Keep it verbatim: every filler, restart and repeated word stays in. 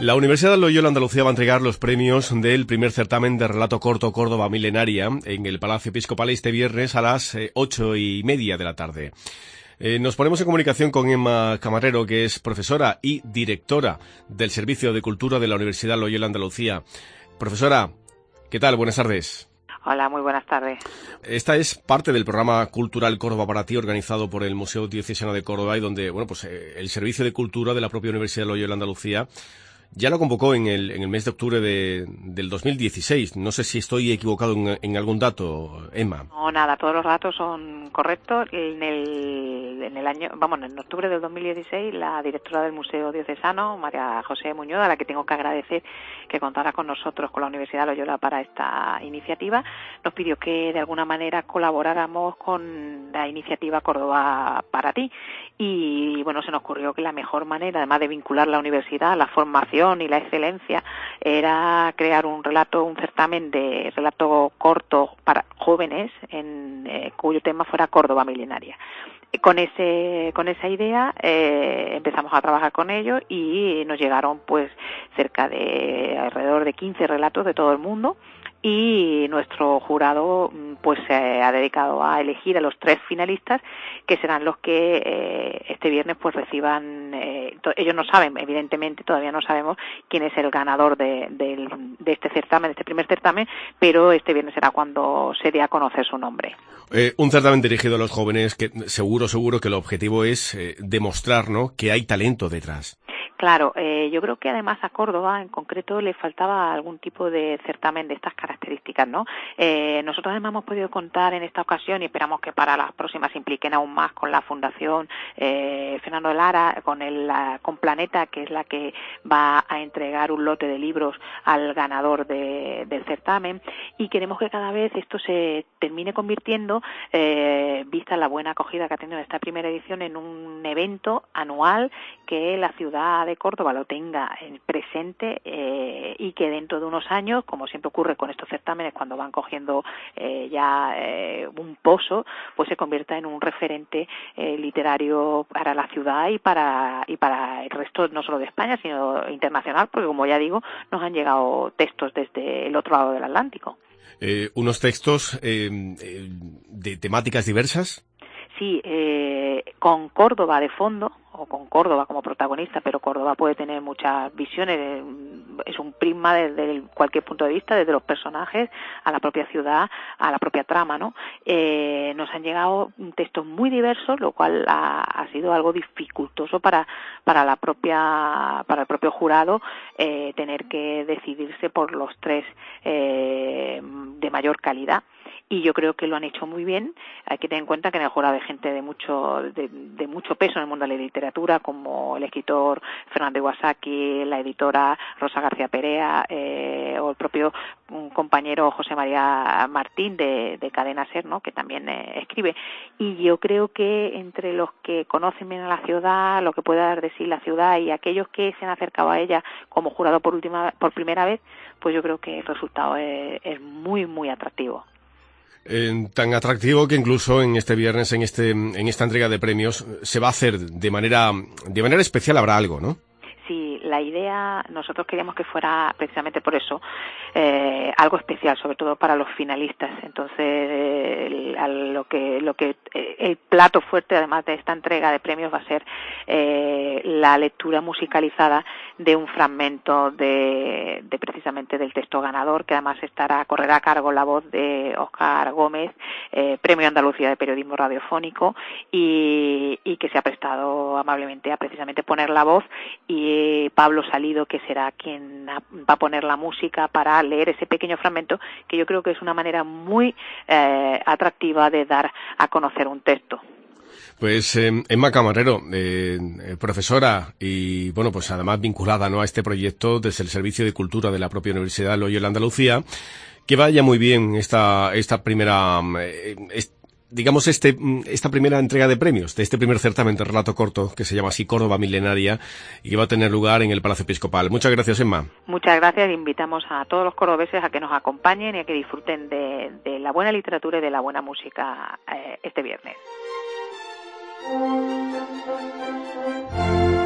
La Universidad Loyola Andalucía va a entregar los premios del primer certamen de relato corto Córdoba Milenaria en el Palacio Episcopal este viernes a las eh, ocho y media de la tarde. Eh, nos ponemos en comunicación con Emma Camarero, que es profesora y directora del Servicio de Cultura de la Universidad Loyola Andalucía. Profesora, ¿qué tal? Buenas tardes. Hola, muy buenas tardes. Esta es parte del programa cultural Córdoba para ti, organizado por el Museo Diocesano de Córdoba, y donde, bueno, pues eh, el Servicio de Cultura de la propia Universidad Loyola Andalucía ya lo convocó en el, en el mes de octubre de, del dos mil dieciséis. No sé si estoy equivocado en, en algún dato, Emma. No, nada, todos los datos son correctos. En el, en el año, vamos, en octubre del dos mil dieciséis, la directora del Museo Diocesano, María José Muñoz, a la que tengo que agradecer que contara con nosotros, con la Universidad Loyola, para esta iniciativa, nos pidió que de alguna manera colaboráramos con la iniciativa Córdoba para ti. Y bueno, se nos ocurrió que la mejor manera, además de vincular la universidad, la formación y la excelencia, era crear un relato, un certamen de relato corto para jóvenes, en eh, cuyo tema fuera Córdoba Milenaria. Con ese, con esa idea eh, empezamos a trabajar con ellos y nos llegaron pues cerca de alrededor de quince relatos de todo el mundo. Y nuestro jurado pues se ha dedicado a elegir a los tres finalistas, que serán los que eh, este viernes pues reciban, eh, ellos no saben, evidentemente todavía no sabemos quién es el ganador de, de, de este certamen, de este primer certamen, pero este viernes será cuando se dé a conocer su nombre. Eh, un certamen dirigido a los jóvenes que seguro, seguro que el objetivo es eh, demostrar, ¿no?, que hay talento detrás. Claro, eh, yo creo que además a Córdoba en concreto le faltaba algún tipo de certamen de estas características, ¿no? Eh, nosotros además hemos podido contar en esta ocasión, y esperamos que para las próximas se impliquen aún más, con la Fundación eh, Fernando de Lara, con, el, la, con Planeta, que es la que va a entregar un lote de libros al ganador de, del certamen, y queremos que cada vez esto se termine convirtiendo, eh, vista la buena acogida que ha tenido esta primera edición, en un evento anual que la ciudad de Córdoba lo tenga presente eh, y que dentro de unos años, como siempre ocurre con estos certámenes cuando van cogiendo eh, ya eh, un pozo, pues se convierta en un referente eh, literario para la ciudad y para y para el resto, no solo de España, sino internacional, porque como ya digo, nos han llegado textos desde el otro lado del Atlántico. Eh, ¿Unos textos eh, de temáticas diversas? Sí, eh, con Córdoba de fondo, o con Córdoba como protagonista, pero Córdoba puede tener muchas visiones, es un prisma desde cualquier punto de vista, desde los personajes a la propia ciudad, a la propia trama, ¿no? Eh, nos han llegado textos muy diversos, lo cual ha, ha sido algo dificultoso para para la propia para el propio jurado, eh, tener que decidirse por los tres eh, de mayor calidad. Y yo creo que lo han hecho muy bien. Hay que tener en cuenta que en el jurado hay gente de mucho de, de mucho peso en el mundo de la literatura, como el escritor Fernando Iwasaki, la editora Rosa García Perea, eh, o el propio un compañero José María Martín de, de Cadena Ser, ¿no?, que también eh, escribe. Y yo creo que entre los que conocen bien a la ciudad, lo que puede dar de sí la ciudad, y aquellos que se han acercado a ella como jurado por última por primera vez, pues yo creo que el resultado es, es muy, muy atractivo. Eh, tan atractivo que incluso en este viernes, en este en esta entrega de premios, se va a hacer de manera de manera especial, habrá algo, ¿no? Sí, la idea, nosotros queríamos que fuera precisamente por eso, eh, algo especial, sobre todo para los finalistas. Entonces, eh, a lo que lo que eh, el plato fuerte, además de esta entrega de premios, va a ser eh, la lectura musicalizada de un fragmento de, de precisamente del texto ganador, que además estará correrá a cargo la voz de Óscar Gómez, eh, Premio Andalucía de Periodismo Radiofónico, y, y que se ha prestado amablemente a precisamente poner la voz, y Pablo Salido, que será quien va a poner la música para leer ese pequeño fragmento, que yo creo que es una manera muy eh, atractiva de dar a conocer un texto. Pues eh, Emma Camarero, eh, profesora y, bueno, pues además vinculada, ¿no?, a este proyecto desde el Servicio de Cultura de la propia Universidad Loyola Andalucía, que vaya muy bien esta esta primera eh, esta digamos, este esta primera entrega de premios, de este primer certamen de relato corto, que se llama así Córdoba Milenaria, y que va a tener lugar en el Palacio Episcopal. Muchas gracias, Emma. Muchas gracias. Invitamos a todos los cordobeses a que nos acompañen y a que disfruten de, de la buena literatura y de la buena música eh, este viernes.